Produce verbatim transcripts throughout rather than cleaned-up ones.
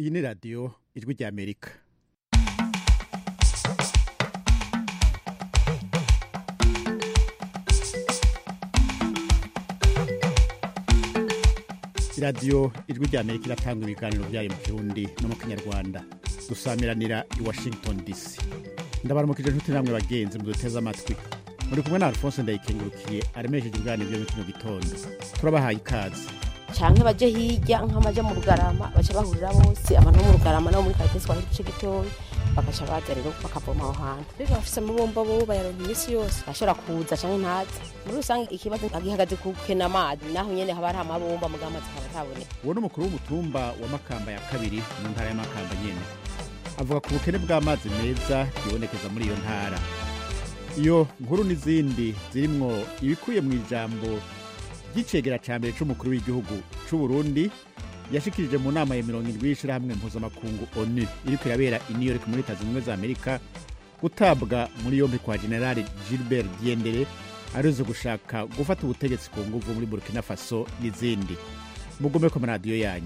Iyi ni radiyo ijwi ry'Amerika. Radiyo ijwi ry'Amerika iratanga ibiganiro byayo mu Kirundi no mu Kinyarwanda. Dusamiranira i Washington D C. Ndabaramukije ntuti namwe bagenzi muduteza amatwi. Muri kumwe na Alphonse Ndayikengurukiye aremesheje ibiganiro byo mu kino gitondo. Turabahaye ikaze. Canke baje hirya nk'amaje mu Rugarama baca bahurira bose abantu mu Rugarama no muri Kayitesi kwa hice gitoyi bakaca baza rero bakavoma aho hantu. Rero bafise amabomba bo bayaronka imisi yose bashobora kuza canke ntaza. Muri rusange ikibazo agihagaze ku kena amazi naho nyene haba hari amabomba mu gamazi kabatabone. Uwo n'umukuru w'umutumba wa Makamba ya kabiri mu ntara ya Makamba nyene. Avuga ku bukene bw'amazi meza bibonekeza muri iyo ntara. Iyo nkuru n'izindi zirimwo ibikuye mu ijambo Gicegera ca mbere c'umukuru w'igihugu c'u Burundi yashikirije mu nama ya mirongo indwi y'ishirahamwe mpuzamakungu O N U iriko irabera i New York muri Leta Zunze Ubumwe za Amerika gutabwa muri yombi kwa General Gilbert Diendere arizo gushaka gufata ubutegetsi ku nguvu muri Burkina Faso n'izindi. Mugume ku radio yanyu.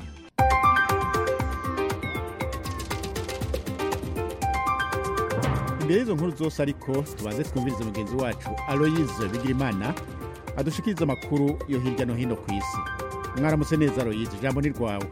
Imbere y'izo nkuru zose ariko tubaze twumvirize mugenzi wacu Aloyize Bigirimana adushikiriza amakuru yo hirya no hino ku isi. Mwaramutse neza Aloyize, ijambo ni rwawe.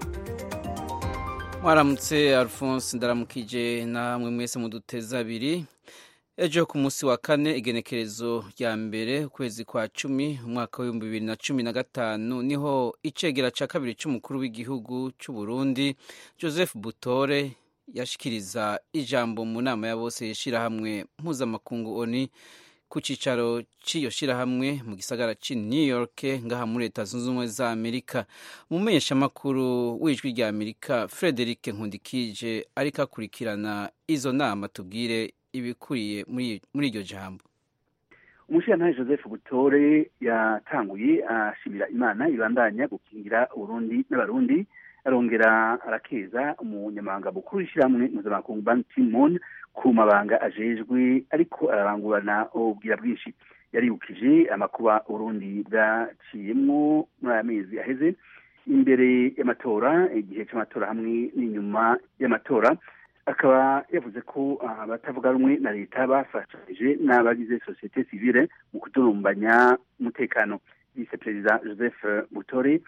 Mwaramutse Alphonse, ndaramukije namwe mwese muduteza abiri. Ejo ku munsi wa kane igenekerezo rya mbere ukwezi kwa cumi umwaka wa bibiri na cumi na gatanu niho icegera ca kabiri c'umukuru w'igihugu c'u Burundi Joseph Butore yashikiriza ijambo mu nama ya bose yishirahamwe mpuzamakungu O N U ku cicaro c'iyo shirahamwe mu gisagara ci New York ngaha muri Leta Zunze Ubumwe za Amerika. Umumenyeshamakuru w'ijwi rya Amerika Frederic Nkundikije ariko akurikirana izo nama tubwire ibikuriye muri muri iryo jambo. Umushikiranganji Joseph Butore yatanguye ashimira Imana ibandanya gukingira Burundi n'abarundi, arongera arakeza umunyamabanga mukuru w'ishirahamwe mpuzamakungu Ban Ki-moon ku mabanga ajejwe ariko ararangurana ubwira bwinshi. Yaribukije amakuba Burundi bwaciyemwo muri aya mezi aheze imbere y'amatora, igihe c'amatora hamwe n'inyuma y'amatora. Akaba yavuze ko abatavuga rumwe na leta bafashije n'abagize societe civile mu kudurumbanya umutekano. Vice Perezida Joseph Butore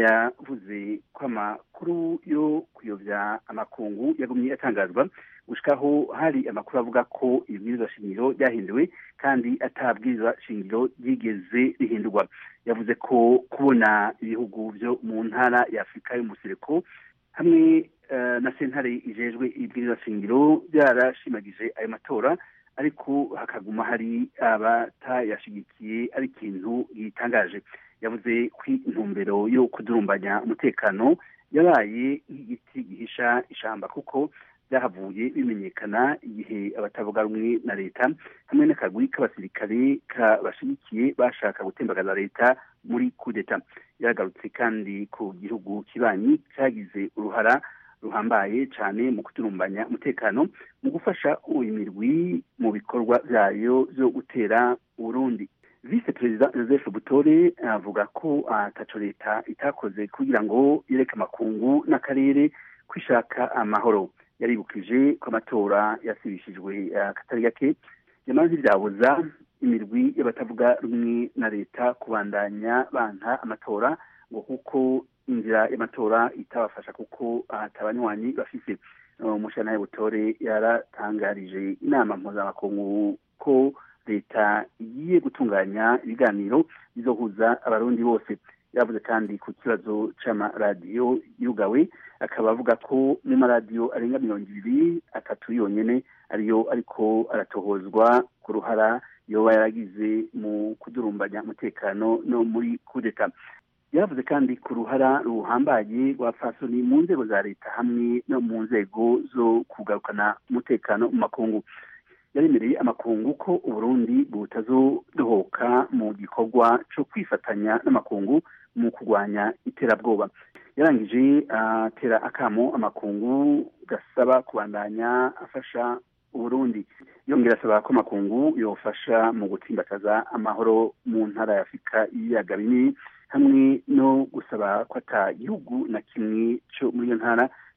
yavuze ko amakuru yo kuyovya amakungu yagumye atangazwa gushikaho hari amakuru avuga ko ibwirizwa shingiro ryahinduwe kandi atabwirizwa shingiro ryigeze rihindurwa. Yavuze ko kubona ibihugu vyo mu ntara ya Afrika y'umusereko hamwe uh, na sentare ijejwe ibwirizwa shingiro byarashimagije ayo matora ariko hakaguma hari abatayashigikiye ari ikintu gitangaje. Yavuze ko intumbero yo kudurumbanya umutekano yabaye nk'igiti gihisha ishamba kuko byahavuye bimenyekana igihe abatavuga rumwe na leta hamwe n'akagwi k'abasirikare kabashigikiye bashaka gutembagaza leta muri kudeta. Yagarutse kandi ku gihugu kibanyi cyagize uruhara ruhambaye cyane mu kudurumbanya umutekano mu gufasha imirwi mu bikorwa byayo byo gutera Burundi. Vice Perezida Joseph Butore avuga ko ataco leta itakoze kugira ngo yereke amakungu n'akarere kwishaka amahoro. Yaribukije ko amatora yasibishijwe akatari gake yamaze byabuza imirwi y'abatavuga rumwe na leta kubandanya banka amatora ngo kuko inzira y'amatora itabafasha kuko atabanywanyi bafise. Umushana Butore yaratangarije inama mpuzamakungu ko leta igiye gutunganya ibiganiro bizohuza abarundi bose. Yavuze kandi ku kibazo c'amaradiyo yugawe, akaba avuga ko mu maradiyo arenga mirongo ibiri atatu yonyene ariyo ariko aratohozwa ku ruhara yoba yaragize mu kudurumbanya umutekano no muri kudeta. Yavuze kandi ku ruhara ruhambaye rwa fasoni mu nzego za leta hamwe no mu nzego zo kugarukana umutekano mu makungu. Yaremereye amakungu ko Uburundi butazodohoka mu gikorwa co kwifatanya n'amakungu mu kurwanya iterabwoba. Yarangije atera uh, akamo amakungu gasaba kubandanya afasha Uburundi. Yongera asaba ko amakungu yofasha mu gutsimbataza amahoro mu ntara ya Afrika y'ibiyaga binini hamwe no gusaba ko ata gihugu na kimwe cyo muri iyo ntara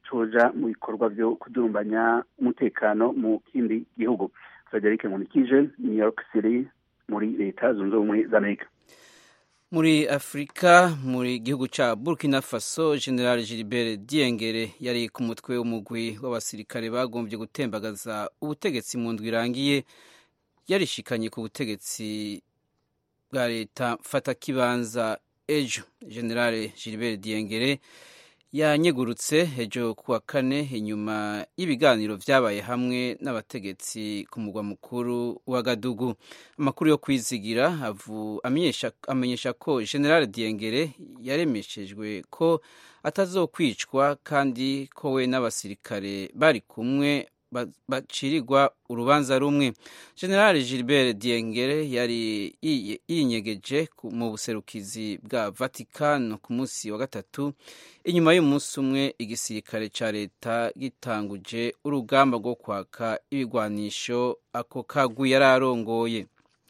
coja mu bikorwa vyo kudurumbanya umutekano mu kindi gihugu. Frederic Nkulikije, New York City, muri leta zunze ubumwe za Amerika. Muri Afrika, muri gihugu ca Burkina Faso, General Gilbert Diengere yari ku mutwe w'umugwi w'abasirikare bagombye gutembagaza ubutegetsi mu ndwi irangiye, yarishikanye ku butegetsi bwa leta mfatakibanza ejo. General Gilbert Diengere yanyegurutse ejo kuwa kane inyuma y'ibiganiro vyabaye hamwe n'abategetsi ku mugwa mukuru wa Gadugu. Amakuru yo kwizigira avu amenyesha amenyesha ko General Diengere yaremeshejwe ko atazokwicwa kandi ko we n'abasirikare bari kumwe bacirirwa urubanza rumwe. General Gilbert Diengere yari yinyegeje mu buserukizi bwa Vatican ku munsi wa gatatu inyuma y'umunsi umwe igisirikare ca leta gitanguje urugamba rwo kwaka ibigwanisho ako kagwi yararongoye.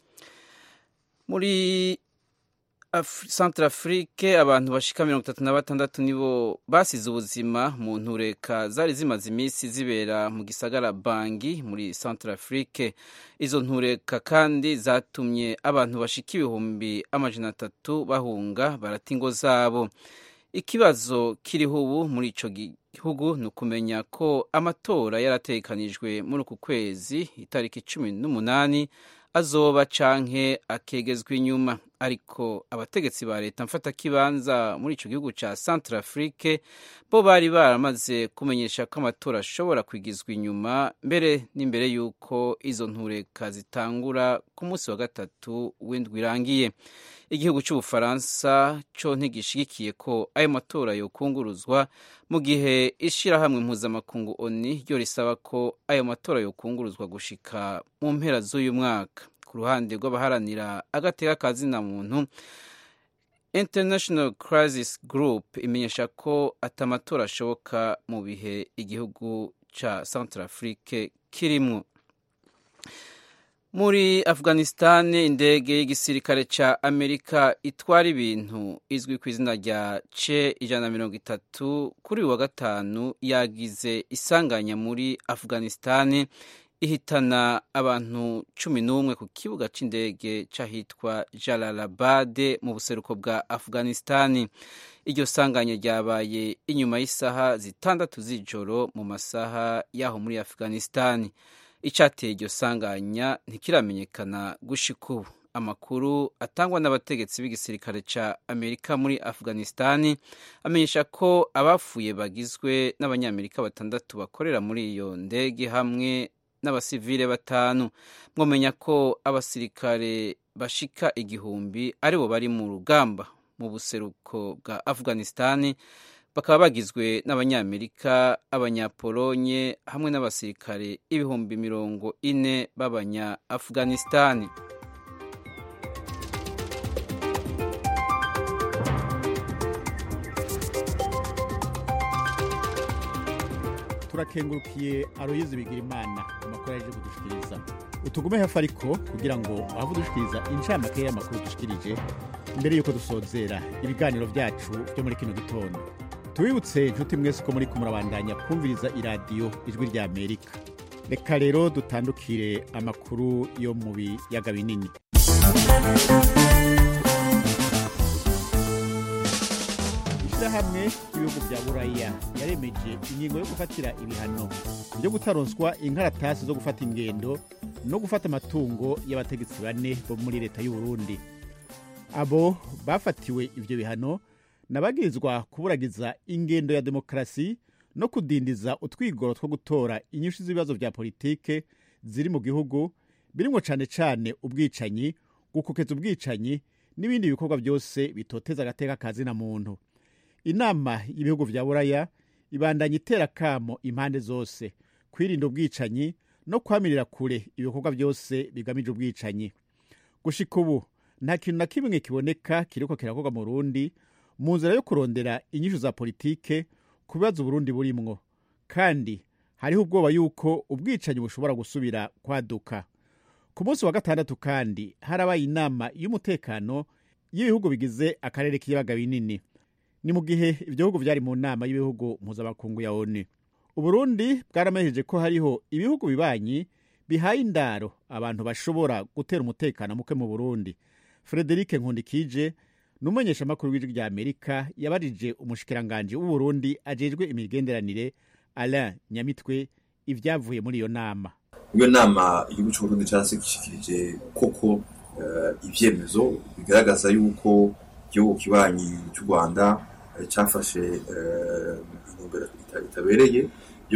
Muri Centrafrique abantu bashika mirongo itatu na batandatu nibo basize ubuzima mu ntureka zari zimaze iminsi zibera mu gisagara Bangi muri Centrafrique. Izo ntureka kandi zatumye abantu bashika ibihumbi amajana atatu bahunga barata ingo zabo. Ikibazo kiriho ubu muri ico gihugu ni ukumenya ko amatora yarategekanijwe muri uku kwezi itariki cumi n'umunani azoba canke akegezwa inyuma, ariko abategetsi ba leta mfatakibanza muri ico gihugu ca Centrafrique bo bari baramaze kumenyesha ko amatora ashobora kwigizwa inyuma mbere n'imbere y'uko izo ntureka zitangura ku munsi wa gatatu w'indwi irangiye. Igihugu c'Ubufaransa co ntigishigikiye ko ayo matora yokunguruzwa mu gihe ishirahamwe mpuzamakungu O N U ryo risaba ko ayo matora yokunguruzwa gushika mu mpera z'uyu mwaka. Ku ruhande rw'abaharanira agateka ka zina muntu, International Crisis Group imenyesha ko atamatora ashoboka mu bihe igihugu ca Centrafrique kirimwo. Muri Afghanistan, indege y'igisirikare ca Amerika itwara ibintu izwi ku izina rya C ijana na mirongo itatu kuri uyu wa gatanu yagize isanganya muri Afghanistan ihitana abantu cumi n'umwe ku kibuga c'indege c'ahitwa Jalalabad mu buseruko bwa Afghanistan. Iryo sanganya ryabaye inyuma y'isaha zitandatu z'ijoro mu masaha yaho muri Afghanistan. Icateye iryo sanganya ntikiramenyekana gushika ubu. Amakuru atangwa n'abategetsi b'igisirikare ca Amerika muri Afghanistan amenyesha ko abafuye bagizwe n'abanyamerika batandatu bakorera muri iyo ndege hamwe n'abasivile batanu. Mwomenya ko abasirikare bashika igihumbi aribo bari mu rugamba mu buseruko bwa Afghanistan, bakaba bagizwe n'abanyamerika, abanyapolonye hamwe n'abasirikare ibihumbi mirongo ine b'abanya Afghanistan. Turakengurukiye Aloyizi Bigirimana amakuru yaje kudushikiriza. Utugume hafi ariko kugira ngo aho dushikiriza incamake y'amakuru dushikirije mbere yuko dusozera ibiganiro byacu byo muri kino gitondo. Tubibutse inshuti mwese ko muri kumurabandanya kumviriza iradiyo Ijwi rya Amerika. Reka rero dutandukire amakuru yo mu biyaga binini. Ishirahamwe ry'ibihugu bya Buraya yaremeje ingingo yo gufatira ibihano byo gutaronswa inkaratasi zo gufata ingendo no gufata amatungo y'abategetsi bane bo muri leta y'u Burundi. Abo bafatiwe ivyo bihano nabagirizwa kuburagiza ingendo ya demokrasi no kudindiza utwigoro two gutora inyishu z'ibibazo vya politike ziri mu gihugu, birimwo cane cane ubwicanyi, gukokeza ubwicanyi n'ibindi bikorwa byose bitoteza agateka kazina muntu. Inama y'ibihugu vya Buraya ibandanya itera kamo impande zose kwirinda ubwicanyi no kwamirira kure ibikorwa byose bigamije ubwicanyi. Gushika ubu nta kintu na kimwe kiboneka kiriko kirakorwa mu Burundi mu nzira yo kurondera inyishu za politike ku bibazo Burundi burimwo, kandi hariho ubwoba yuko ubwicanyi bushobora gusubira kwaduka. Ku munsi wa gatandatu kandi harabaye inama y'umutekano y'ibihugu bigize akarere k'ibiyaga binini. ni mu gihe ibihugu byari mu nama y'ibihugu mpuzamakungu ya O N U. Uburundi bwaramejeje ko hariho ibihugu bibanyi bihaye indaro abantu bashobora gutera umutekano muke mu Burundi. Frederic Nkundikije n'umumenyesha makuru w'ijwi rya Amerika yabarije umushikiranganje w'u Burundi ajejwe imigenderanire Alain Nyamitwe ivyavuye muri iyo nama. Iyo nama igihugu cy'u Burundi cyarasekishikirije koko uh, ivyemezo bigaragaza yuko igihugu kibanyi cy'u Rwanda cyafashe intumbero itabereye yo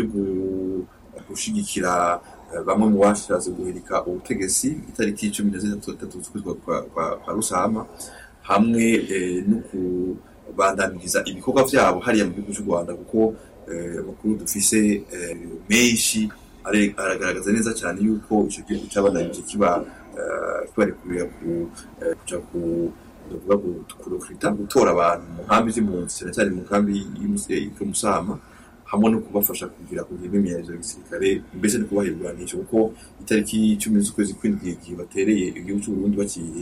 gushigikira bamwe mu bashatse guhirika ubutegetsi itariki cumi na zitatu z'ukwezi kwa Rusama hamwe no kubandamiriza ibikorwa vyabo hariya mu gihugu cy'u Rwanda kuko amakuru dufise menshi aragaragaza neza cyane yuko icyo gihugu cy'abananije kiba kibarekuye kuja ku kurukrita gutora abantu mu nkambi z'impunzi cyane mu nkambi y'Umusama hamwe no kubafasha kugira kugira imyemezo y'gisirikare mbese no kubahirwanisha kuko itariki cumi z'ukwezi kw'indwi batereye igihugu cy'u Burundi bakiye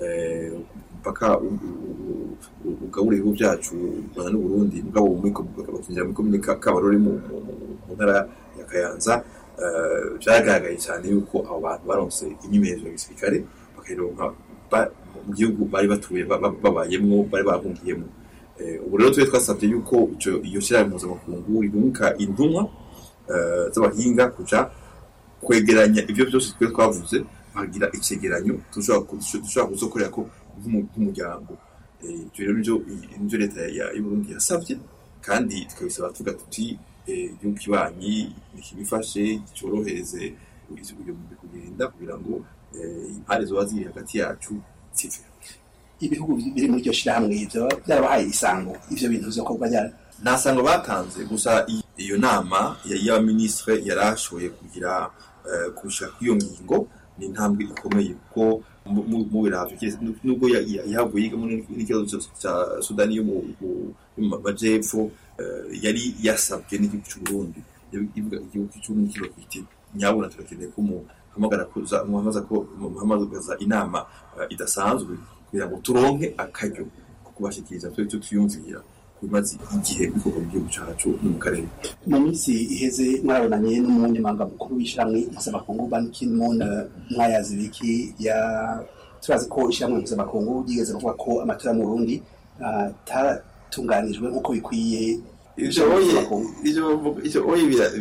mpaka ugabure ibihugu byacu Rwanda n'u Burundi mugabo muri bakinjira muri komine Kabarore mu ntara ya Kayanza byaragaragaye cyane yuko abo bantu baronse imyemezo y'gisirikare bakayironka mu gihugu bari batuye babayemwo bari bahungiyemo. Ubu rero twe twasabye yuko iyo shirahamwe mpuzamakungu ribunka indumwa z'abahinga kuja kwegeranya ibyo byose twe twavuze bagira icegeranyo dushobora kuzokorera ko nk'umuryango. Ivyo rero nivyo leta y'u Burundi yasavye kandi tukabisaba tuvuga tuti igihugu kibanyi nikibifashe cyorohereze ibyo kugenda kugira ngo impare zoba ziri hagati yacu zive. Ibihugu biri muri iryo shirahamwe ivyo byarabahaye isango ivyo bintu zo ko bajya nta sango batanze gusa iyo nama y'abaminisitiri yarashoboye kugira kushaka iyo ngingo ni intambwe ikomeye kuko mu biravyo nubwo yahavuye yiga muri n'ikibazo cya Sudani yo mu majepfo yari yasabye n'igihugu cy'u Burundi ivuga igihugu cy'u Burundi kiba kwiti nyabona turakeneye ko mu hamagara kuza muhamaza ko muhamagaza inama idasanzwe kugira ngo turonke akaryo ko kubashikiriza twe tutiyumvira kumaze igihe bikorwa mu gihugu cyacu no mu karere. Mu minsi iheze mwarabonanye n'umunyamabanga mukuru w'ishyirahamwe mpuzamakungu Ban Ki-moon mwayazi biki ya turazi ko ishyirahamwe mpuzamakungu yigeze kuvuga ko amatora mu Burundi atatunganijwe nk'uko bikwiye. Ivyo oyi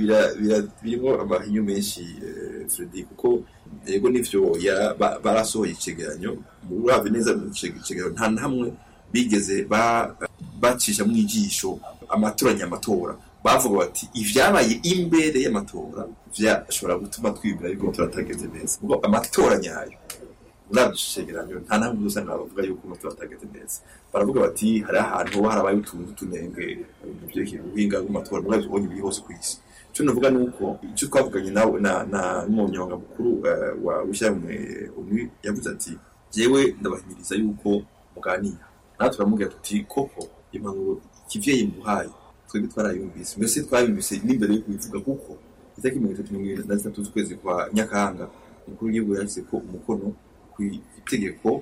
birimo amahinyu menshi Fredi kuko yego nivyo barasohoye icegeranyo murabe neza mu icegeranyo nta namwe bigeze bacisha mu ijisho amatora nyamatora bavuga bati ivyabaye imbere y'amatora vyashobora gutuma twibira ariko turatageze neza kuko amatora nyayo urabicegeranyo nta namwe usanga bavuga yuko amatora atageze neza baravuga bati hari ahantu harabaye utuntu tunenge mu byerekeye ubuhinga bw'amatora murabe ubonye biri hose ku isi. Cyo navuga nuko icyo twavuganye nawe na na n'umunyamabanga mukuru wa wishyamwe uni yavuze ati jewe ndabahimiriza yuko muganira natwe turamubwira tuti koko impanuro kivye yimuhaye twebwe twarayumvise mbese twayumvise n'imbere yo kubivuga kuko itaki mirongo itatu na zitatu z'ukwezi kwa Nyakanga umukuru w'igihugu yagize ko umukono ku itegeko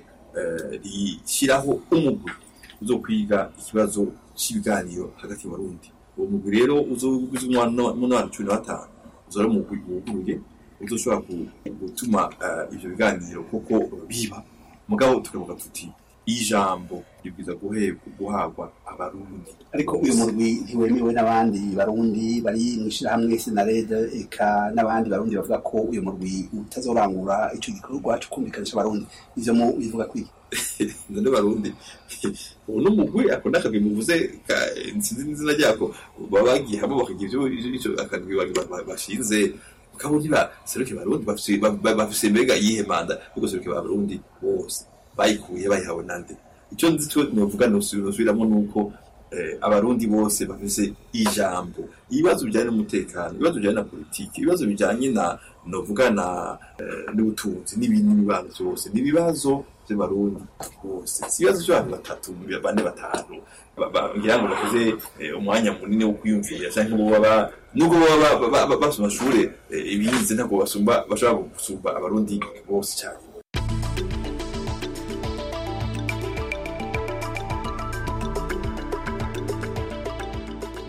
rishyiraho umugwi uzo kwiga ikibazo cy'ibiganiro hagati y'abarundi. Uwo mugwi rero uzoguza umwana cumi na batanu uzora mu wuguruye uzoshobora gutuma ivyo biganiro koko biba mugabo tukavuga tuti ijambo ribwiza guhabwa abarundi ariko uyu murwi ntiwemewe n'abandi barundi bari mu ishirahamwe Senarede eka n'abandi barundi bavuga ko uyu murwi utazorangura ico gikorwa cyo kumvikanisha abarundi ivyo mu bivuga kwiki none barundi uno mugwi akunda akabimuvuze nsinzi nzina ryako babagiye hamwe bakagira ivyo akagwi bashinze ukabona ba seruke barundi bafise bafise mbega yihe manda biko seruke barundi bose bayikuye bayihawe nande. Icyo nzi cyo novuga nosubiramo nuko abarundi bose bafise ijambo ibibazo bijyanye n'umutekano ibibazo bijyanye na politiki ibibazo bijyanye na novuga na n'ubutunzi n'ibindi bibazo byose n'ibibazo by'abarundi bose si ibibazo by'abantu batatu bane batanu ngira ngo bakoze umwanya munini wo kwiyumvira cyangwa bo baba nubwo baba basoma shure ibiyize ntabwo basumba bashaka gusumba abarundi bose cyane.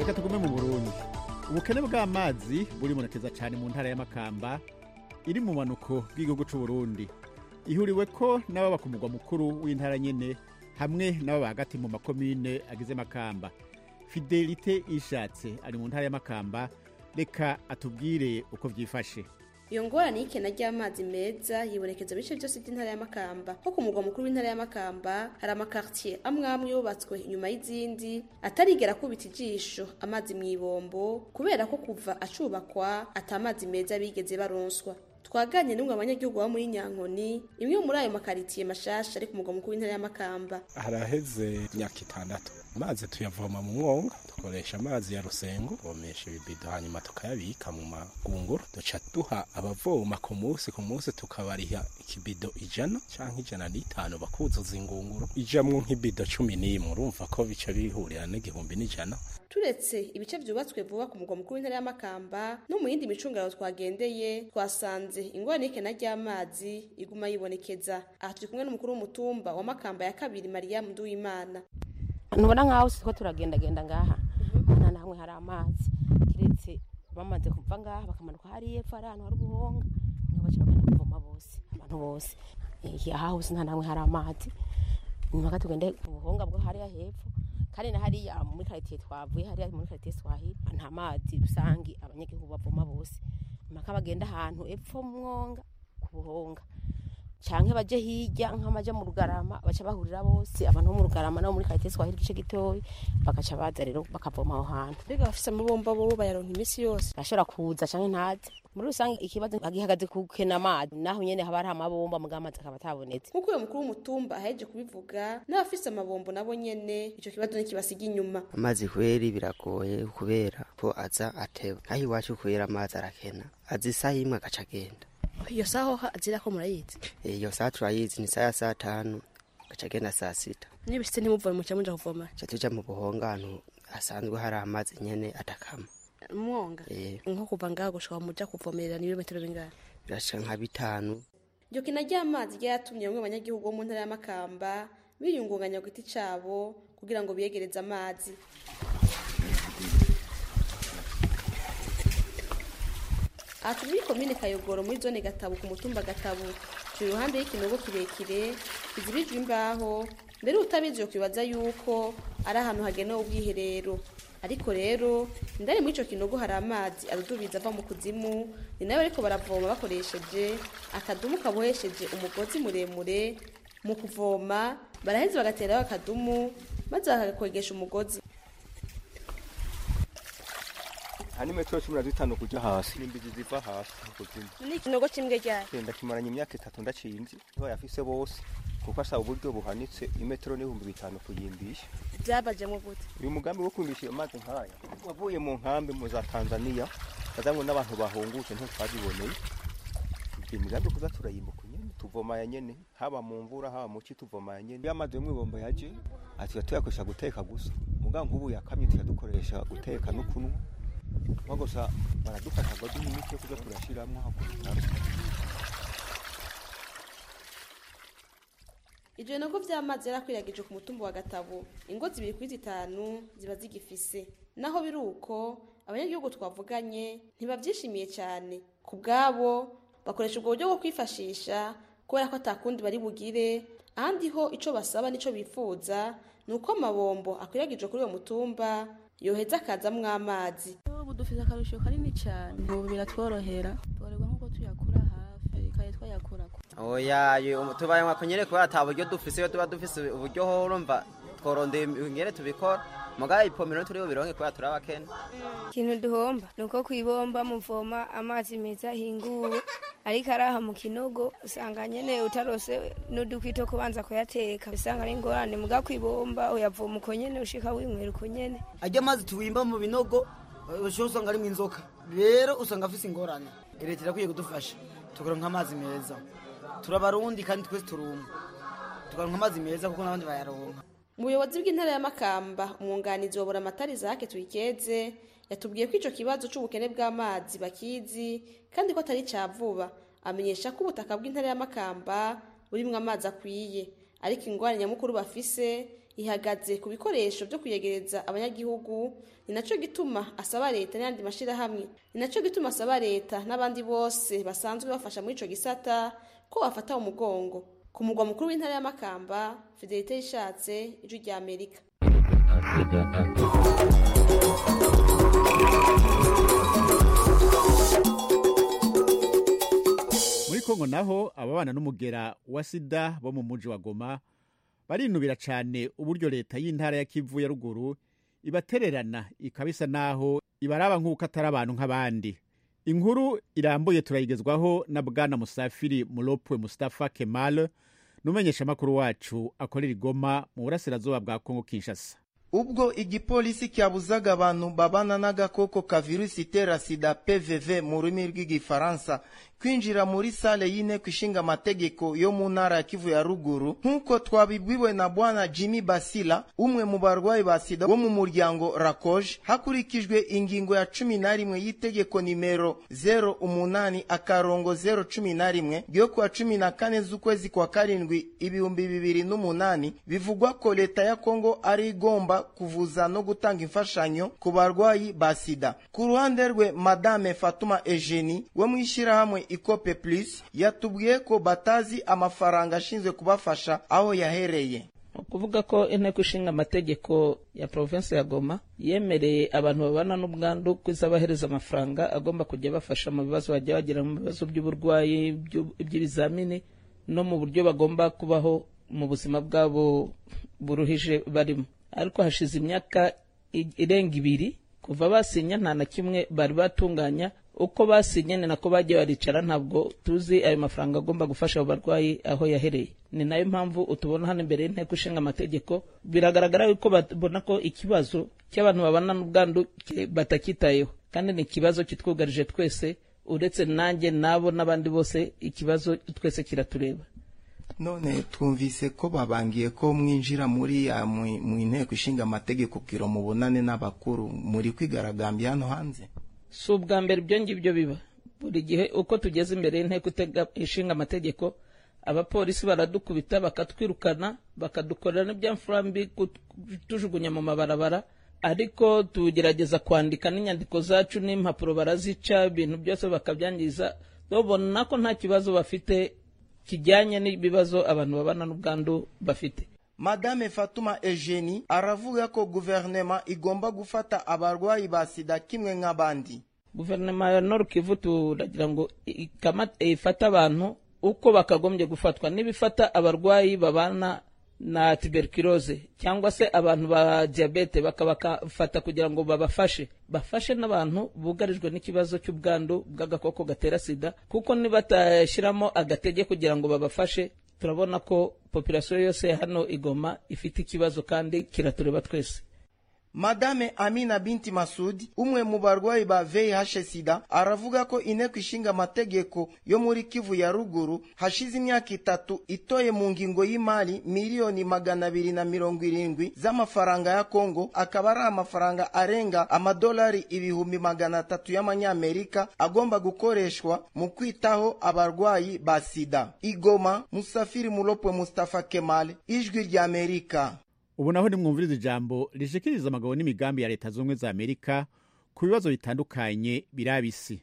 reka tugume mu burundi. Ubukene bw'amazi buribonekeza cyane mu ntara ya Makamba iri mu manuko bw'igihugu cy'u Burundi. Ihuriwe ko n'ababa ku mugwa mukuru w'intara nyene hamwe n'ababa hagati mu makomine agize Makamba. Fidelite Ishatse ari mu ntara ya Makamba, reka atubwire uko vyifashe. Iyo ngorane y'ikena ry'amazi meza yibonekeza bice byose by'intara ya Makamba. Nko ku mugwa mukuru w'intara ya Makamba hari amakartier amwe amwe yubatswe inyuma y'izindi atarigera kubita ijisho amazi mw'ibombo kubera ko kuva acubakwa atamazi meza bigeze baronswa. Twaganye n'umwe abanyagihugu bo muri Nyankoni, imwe muri ayo makaritiye mashasha ari ku mugwa mukuru w'intara ya Makamba. Haraheze imyaka itandatu amazi tuyavoma mu mwonga, dukoresha amazi ya Rusengo, bomesha ibibido hanyuma tukayabika mu magunguru, duca duha abavoma ku munsi ku munsi tukabariha ikibido ijana canke ijana n'itanu bakuzuza ingunguru ijamwo nk'ibido cumi n'imwe, urumva ko bica bihurira n'igihumbi n'ijana. Turetse ibice vyubatswe vuba ku mugwa mukuru w'intara ya Makamba no mu yindi micungararo twagendeye, twasanze ingorane y'ikena ry'amazi iguma yibonekeza. Aha turi kumwe n'umukuru w'umutumba wa Makamba ya kabiri Maria Nduwimana. Ntubona nkaho siko turagendagenda ngaha nta namwe hari amazi kiretse bamaze kuva ngaha bakamanuka hari epfo ari ahantu hari ubuhonga niho baca bagenda kuvoma bose abantu bose aha hose nta namwe hari amazi nyuma tugende ku buhonga bwo hariya hepfo kandi na hariya muri karitiye twavuye hariya muri karitiye Swahili nta mazi rusangi abanyagihugu bavoma bose maka bagenda ahantu epfo mwonga ku buhonga canke baje hirya nk'amaje mu Rugarama baca bahurira bose abantu bo mu Rugarama no muri karitiye Swahili gice gitoyi bakaca baza rero bakavoma aho hantu. Mbega bafise amabomba bo bayaronka imisi yose bashobora kuza canke ntaze. Muri rusange ikibazo agihagaze ku kena amazi naho nyene haba hari amabomba mu gamazi akaba atabonetse. Nkuko uyo mukuru w'umutumba aheje kubivuga n'abafise amabombo nabo nyene ico kibazo nikibasiga inyuma. Amazi kweri biragoye kubera ko aza ateba. Aho iwacu kwera amazi arakena. Azi isaha imwe agaca agenda. Iyo saho azira ko murayizi. Iyo saha turayizi ni saa saa tanu agaca agenda saa sita. Nibishitse ntimuvome muca muja kuvoma. Ca tuja mu buhongano asanzwe hari amazi nyene atakama. Mwonga eh nko kuva ngaho gushaka muja kuvomerera ni ibirometero bingana birasha nka bitanu. Iryo kina ry'amazi ryatumye bamwe abanyagihugu bo mu ntara ya Makamba biyungunganya ku giti cabo kugira ngo biyegereze amazi. Ati muri komine Kayogoro muri zone Gatabu ku mutumba Gatabu turi ruhande y'ikinogo kirekire kizirijwe imbaho, mbere utabizi yo kwibaza yuko ari ahantu hagenewe ubwiherero. Ariko rero indani muri ico kinogo hari amazi arudubiza ava mu kuzimu, ni nayo ariko baravoma bakoresheje akadumu kabohesheje umugozi muremure. Mu kuvoma baraheze bagateraho akadumu maze bakakwegesha umugozi. Hani metero cumi na zitanu kuja hasi n'imbizi ziva hasi kuzimu. Ni kinogo kimwe cyane. Kenda kimaranye imyaka itatu ndacinzi. Niho yafise bose kuko asaba uburyo buhanitse imetero n'ibihumbi bitanu kuyimbisha. Byabaje mu gute? Uyu mugambi wo kwimbisha amazi nkaya wavuye mu nkambi mu za Tanzania kazamwe n'abantu bahungutse nto twabiboneye. Iki mugambi kuza turayimbuka nyene tuvoma ya nyene haba mu mvura haba mu ci tuvoma ya nyene. Amazi yo mwibombo yaje ati tuyakosha guteka gusa. Mugambi ubu yakamye tuyadukoresha guteka no kunwa. Magosa baradufasha ngo duhimike yo kuza turashiramwe hakutara. Ivyo nago vy'amazi yarakwiragije ku mutumba wa Gatabu ingo zibiri kuri zitanu ziba zigifise. Naho biruko abanyagihugu twavuganye ntibavyishimiye cyane. Ku bwabo bakoresha ubwo buryo bwo kwifashisha kubera ko atakundi bari bugire, ahandi ho ico basaba nico bifuza nuko amabombo akwiragije kuri uwo mutumba yoheza akazamwo amazi. Ubu dufise akarusho kanini cyane, ubu biratworohera tworerwa nkuko tuyakura hafi kaye twayakura. Oya yo tubaye mwakunyere ko ataburyo dufise yo tuba dufise uburyo ho urumva tworonde ingere tubikora mugaye ipomero turiho bironke ko turabakene. Kintu duhomba nuko kwibomba muvoma amazi meza hinguwe ariko araha mu kinogo usanga nyene utarose n'udukwito kubanza kuyateka usanga ari ngorane muga kwibomba uyavoma uko nyene ushika wimwera uko nyene. Ajya amazi tuwimba mu binogo usho usanga ari mu inzoka rero usanga afise ingorane. Leta irakwiye kudufasha tukaronka amazi meza. Turabarundi kandi twese turumva tukaronka amazi meza kuko nabandi bayaronka. Umuyobozi w'intara ya Makamba umwunganizi wa Buramatari Zake Tuyikeze yatubwiye ko ico kibazo c'ubukene bw'amazi bakizi kandi ko atari cavuba. Amenyesha ko ubutaka bw'intara ya Makamba burimwe amazi akwiye, ariko ingwanya nyamukuru bafise ihagaze ku bikoresho byo kuyegereza abanyagihugu. Ni naco gituma asaba leta n'andi mashirahamwe ni naco gituma asaba leta n'abandi bose basanzwe bafasha muri ico gisata ko bafata umugongo. Ku mugwa mukuru w'intara ya Makamba, Fidelite Ishatse, Ijwi rya Amerika. Muri Kongo naho ababana n'umugera wa sida bo mu muji wa Goma barinubira cyane uburyo leta y'intara ya Kivu ya ruguru ibatererana ikabisa naho ibaraba nk'uko atari abantu nk'abandi. Inkuru irambuye turayigezwaho na Bwana Musafiri Mulopwe Mustafa Kemal, numenyesha makuru wacu akorera Igoma mu burasirazuba bwa Kongo Kinshasa. Ubwo igipolisi cyabuzaga abantu babana n'agakoko ka virusi itera sida P V V mu rurimi rw'igifaransa kwinjira muri sale y'inteko ishinga amategeko yo mu ntara ya Kivu ya ruguru, nk'uko twabibwiwe na Bwana Jimmy Basila, umwe mu barwayi ba sida bo mu muryango Rakoje, hakurikijwe ingingo ya cumi na rimwe y'itegeko nimero zero umunani akarongo zero cumi na rimwe ryo kuwa cumi na kane z'ukwezi kwa karindwi ibihumbi bibiri n'umunani, bivugwa ko leta ya Kongo ari igomba kuvuza no gutanga imfashanyo ku barwayi ba sida. Ku ruhande rwe, Madame Fatuma Eugenie wo mwishirahamwe Ikope Plus yatubwiye ko batazi amafaranga ashinzwe kubafasha aho yahereye. Kuvuga ko inteko ishinga amategeko ya province ya Goma yemereye abantu babana n'ubwandu kwizabahereza amafaranga agomba kujya bafasha mu bibazo bajya bagira mu bibazo by'uburwayi by'ibizamini no mu buryo bagomba kubaho mu buzima bwabo buruhije barimo. Ariko hashize imyaka irenga ibiri kuva basinya nta na kimwe bari batunganya. Uko basinye ni nako bagiye baricara, ntabwo tuzi ayo mafaranga agomba gufasha abo barwayi aho yahereye. Ni nayo mpamvu utubona hano imbere y'inteko ishinga amategeko biragaragara yuko babona ko ikibazo cy'abantu babana n'ubwandu batakitayeho, kandi ni ikibazo kitwugarije twese, uretse nanjye nabo n'abandi bose, ikibazo twese kiratureba. None twumvise ko babangiye ko mwinjira muri ya mu inteko ishinga amategeko kiro mubonane n'abakuru muri kwigaragambya hano hanze. Si ubwa mbere ibyo ngibyo biba. Buri gihe uko tugeze imbere y'inteko ishinga amategeko, abapolisi baradukubita bakatwirukana, bakadukorera n'ibyamfurambi tujugunya mu mabarabara, ariko tugerageza kwandika n'inyandiko zacu n'impapuro barazica, ibintu byose bakabyangiza. Babona ko nta kibazo bafite kijyanye n'ibibazo abantu babana n'ubwandu bafite. Madame Fatuma Eugenie aravuga ko guverinoma igomba gufata abarwayi ba sida kimwe nk'abandi. Guverinoma ya Nord Kivu turagira ngo ifata abantu uko bakagombye gufatwa. Nibifata abarwayi babana na tuberculose cyangwa se abantu ba diabete bakabafata kugira ngo babafashe bafashe n'abantu bugarijwe n'ikibazo cy'ubwandu bw'agakoko gatera sida, kuko nibatashiramo agatege kugira ngo babafashe, turabona ko population yose hano Igoma ifite ikibazo kandi kiratureba twese. Madame Amina Binti Masudi, umwe mu barwayi ba V I H sida, aravuga ko inteko ishinga amategeko yo muri Kivu ya ruguru hashize imyaka itatu itoye mu ngingo y'imari miliyoni magana abiri na mirongo irindwi z'amafaranga ya Kongo, akaba ari amafaranga arenga amadolari ibihumbi magana atatu y'amanyamerika agomba gukoreshwa mu kwitaho abarwayi ba sida. Igoma, Musafiri Mulopwe Mustafa Kemal, Ijwi rya Amerika. Ubu naho nimwumviriza ijambo rishikiriza amagabo n'imigambi ya leta z'ubumwe za Amerika ku bibazo bitandukanye birabisi.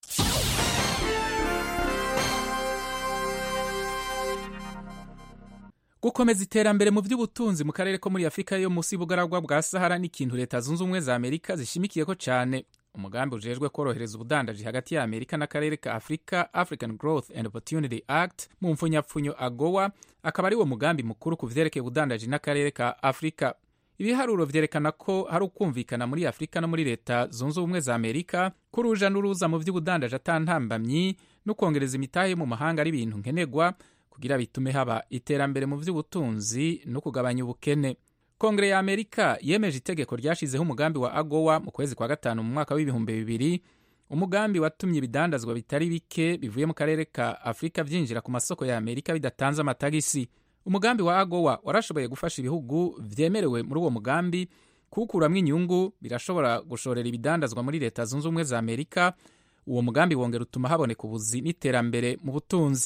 Gukomeza iterambere mu by'ubutunzi mu karere ko muri Afrika yo musi bugaragwa bwa Sahara ni ikintu leta zunze ubumwe za Amerika zishimikiye ko cyane. Umugambi ujejwe korohereza ubudandaji hagati ya Amerika n'akarere ka Afrika, African Growth and Opportunity Act, mu mfunyapfunyo AGOA, akaba ari wo mugambi mukuru ku vyerekeye ubudandaji n'akarere ka Afrika. Ibiharuro vyerekana ko hari ukumvikana muri Afrika no muri leta zunze ubumwe za Amerika kuruja n'uruza mu by'ubudandaji atantambamyi no kongereza imitahe mu mahanga ari ibintu nkenegwa kugira bitume haba iterambere mu by'ubutunzi no kugabanya ubukene. Kongre ya Amerika yemeje itegeko ryashizeho umugambi wa AGOA mu kwezi kwa gatanu mu mwaka w'ibihumbi bibiri, umugambi watumye ibidandazwa bitari bike bivuye mu karere ka Afrika vyinjira ku masoko ya Amerika bidatanze amatagisi. Umugambi wa AGOA warashoboye gufasha ibihugu vyemerewe muri uwo mugambi kukuramwo inyungu birashobora gushorera ibidandazwa muri leta zunze ubumwe za Amerika. Uwo mugambi wongera utuma haboneka ubuzi n'iterambere mu butunzi.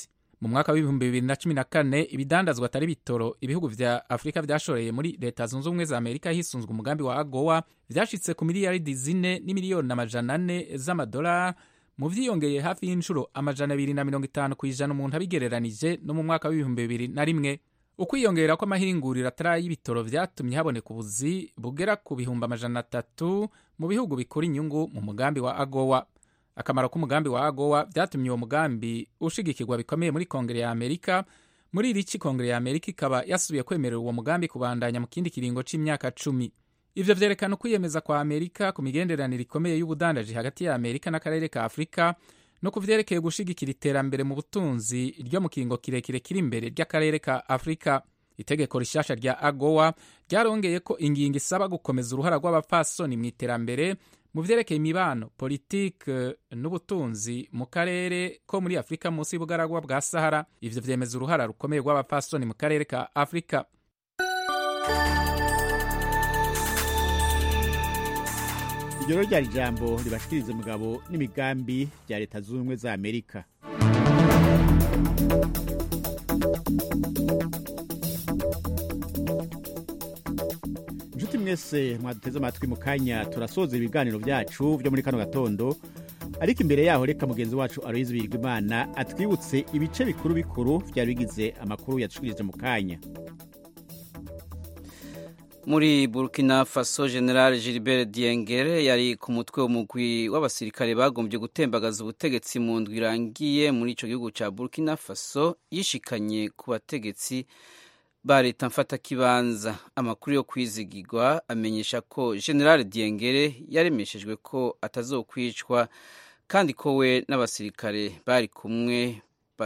mu mwaka w'ibihumbi bibiri na cumi na kane ibidandazwa atari bitoro ibihugu vya afurika vyashoreye muri leta zunze ubumwe za amerika hisunzwe umugambi wa agowa vyashitse ku miliyaridi zine n'imiliyoni amajana ane z'amadolari, mu vyiyongeye hafi y'inshuro amajana abiri na mirongo itanu kw'ijana umuntu abigereranije no mu mwaka w'ibihumbi bibiri na rimwe. Ukwiyongera kw'amahinguriro atari y'ibitoro vyatumye haboneka ubuzi bugera ku bihumbi amajana atatu mu bihugu bikura inyungu mu mugambi wa agowa. Akamaro k'umugambi wa agowa vyatumye uwo mugambi ushigikirwa bikomeye muri kongere ya amerika. Muri irici kongere ya amerika ikaba yasubiye kwemerera uwo mugambi kubandanya mu kindi kiringo c'imyaka cumi. Ivyo vyerekana ukwiyemeza kwa amerika ku migenderanire ikomeye y'ubudandaji hagati ya amerika n'akarere ka afurika no kuvyerekeye gushigikira iterambere mu butunzi ryo mu kiringo kirekire kiri imbere ry'akarere ka afurika. Itegeko rishasha rya agowa ryarongeye ko ingingo isaba gukomeza uruhara rw'abapfasoni mu iterambere mu vyerekeye imibano, politike n'ubutunzi mu karere ko muri afurika munsi y'ubugaragwa bwa sahara. Ivyo vyemeza uruhara rukomeye rw'abapfasoni mu karere ka afurika. iryo rero ryari ijambo ribashikiriza umugabo n'imigambi bya leta zunze ubumwe za amerika. Inshuti mwese mwaduteze amatwi mu kanya turasoza ibiganiro byacu byo muri kano gatondo, ariko imbere yaho reka mugenzi wacu Aloyizi Birigimana atwibutse ibice bikuru bikuru byari bigize amakuru yatushikirije mu kanya. Muri Burkina Faso, General Gilbert Diengere yari ku mutwe w'umugwi w'abasirikare bagombye gutembagaza ubutegetsi mu ndwi irangiye muri ico gihugu ca Burkina Faso, yishikanye ku bategetsi ba leta mfatakibanza. Amakuru yo kwizigirwa amenyesha ko General Diengere yaremeshejwe ko atazokwicwa kandi ko we n'abasirikare bari kumwe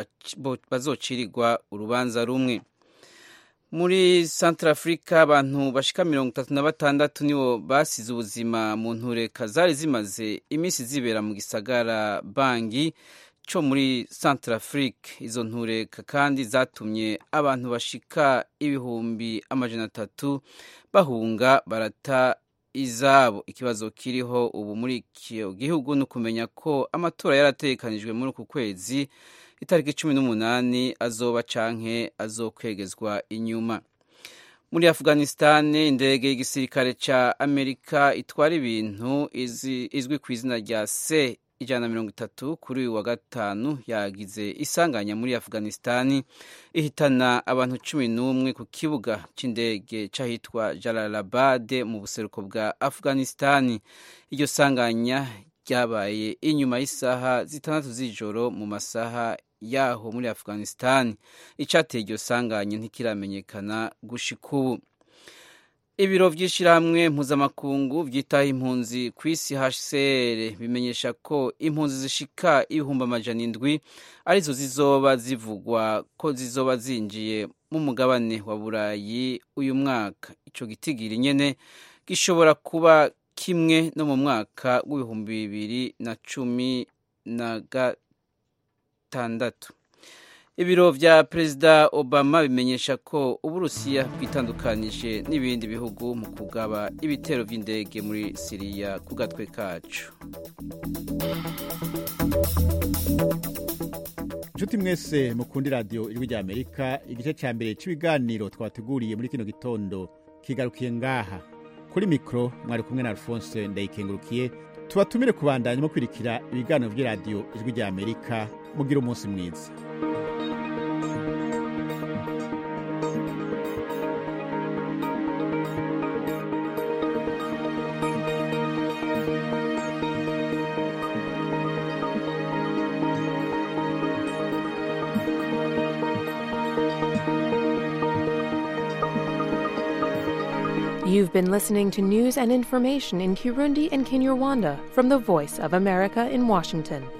bazocirirwa urubanza rumwe. Muri Centrafrica abantu bashika mirongo itatu na batandatu nibo basize ubuzima mu ntureka zari zimaze iminsi zibera mu gisagara Bangi co muri Centrafrique. Izo ntureka kandi zatumye abantu bashika ibihumbi amajana atatu bahunga barata izabo. Ikibazo kiriho ubu muri iki gihugu no kumenya ko amatora yaratekanijwe muri uku kwezi itariki cumi n'umunani azoba canke azokwegezwa inyuma. Muri Afghanistan, indege y'igisirikare ca Amerika itwara ibintu izwi ku izina rya C ijana na mirongo itatu kuri uyu wa gatanu yagize isanganya muri Afghanistan ihitana abantu cumi n'umwe ku kibuga c'indege c'ahitwa Jalalabad mu buseruko bwa Afghanistan. Iryo sanganya ryabaye inyuma y'isaha zitandatu z'ijoro mu masaha yaho muri Afghanistan. Icateye iryo sanganya ntikiramenyekana gushika ubu. Ibiro vy'ishirahamwe mpuzamakungu vyitaho impunzi kw'isi H C R bimenyesha ko impunzi zishika ibihumbi amajana indwi arizo zizoba zivugwa ko zizoba zinjiye mu mugabane wa Burayi uyu mwaka. Ico gitigiri nyene gishobora kuba kimwe no mu mwaka w'ibihumbi bibiri na cumi na gatandatu. Ibiro vya Perezida Obama bimenyesha ko Uburusiya bwitandukanije n'ibindi bihugu mu kugaba ibitero vy'indege muri Syria ku gatwe kacu. Nshuti mwese mukundi radio Ijwi rya Amerika, igice ca mbere c'ibiganiro twateguriye muri kino gitondo kigarukiye ngaha. Kuri mikro mwari kumwe na Alphonse Ndayikengurukiye. Tubatumire kubandanya mu kwirikira ibiganiro vy'iradio Ijwi rya Amerika. Mugira umunsi mwiza. You've been listening to news and information in Kirundi and Kinyarwanda from the Voice of America in Washington.